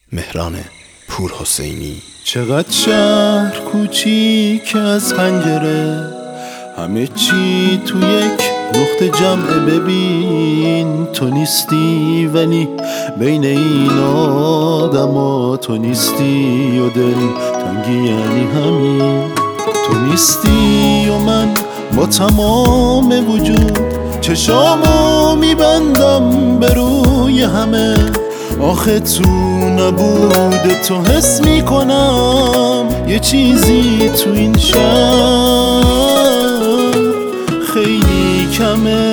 مهران پورحسینی. چقدر شهر کوچیک از پنجره، همه چی تو یک نقطه جمعه. ببین تو نیستی ولی بین این آدما تو نیستی و دل تنگی یعنی همین. تو نیستی و من با تمام وجود چشامو میبندم به روی همه. آخه تو نبود تو حس میکنم یه چیزی تو این شهر خیلی کمه.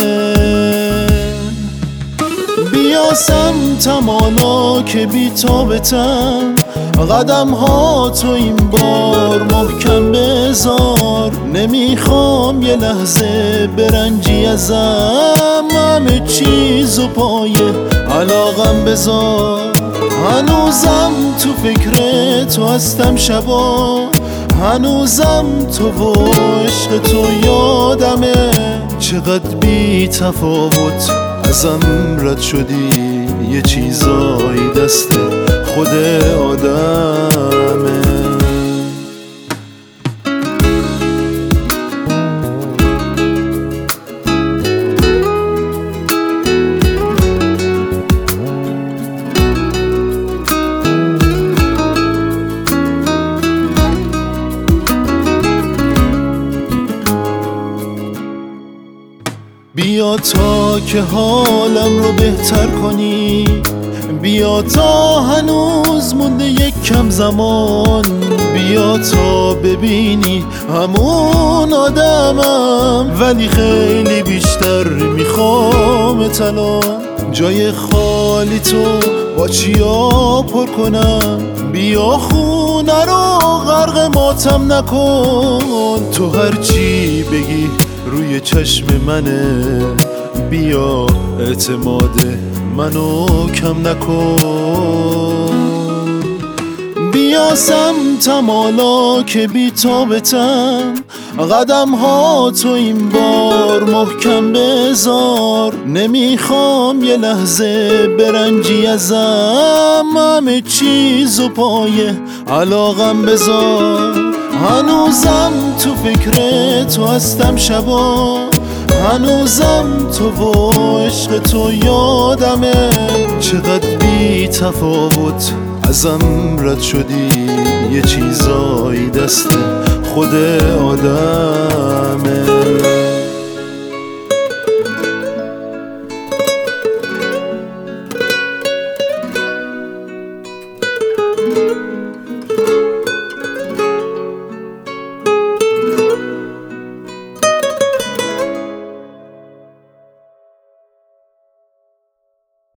بیا سمتم حالا که بی تابتم، قدم ها تو این بار محکم بذار. نمیخوام یه لحظه برنجی ازم، همه چیز و پایه علاقم بذار. هنوزم تو فکر تو هستم شبا، هنوزم تو و عشق تو یادمه. چقدر بی تفاوت ازم رد شدی، یه چیزایی دست خود آدمه. بیا تا که حالم رو بهتر کنی، بیا تا هنوز مونده یک کم زمان. بیا تا ببینی همون آدمم، ولی خیلی بیشتر میخوامت الان. جای خالی تو با چیا پر کنم، بیا خونه رو غرق ماتم نکن. تو هرچی بگی روی چشم منه، بیا اعتماد منو کم نکن. بیا سمتم حالا که بی تابتم، قدم ها تو این بار محکم بذار. نمیخوام یه لحظه برنجی ازم، همه چیز و پایه علاقم بذار. هنوزم تو فکر تو هستم شبا، هنوزم تو و عشق تو یادمه. چقدر بی تفاوت ازم رد شدی، یه چیزایی دست خود آدمه.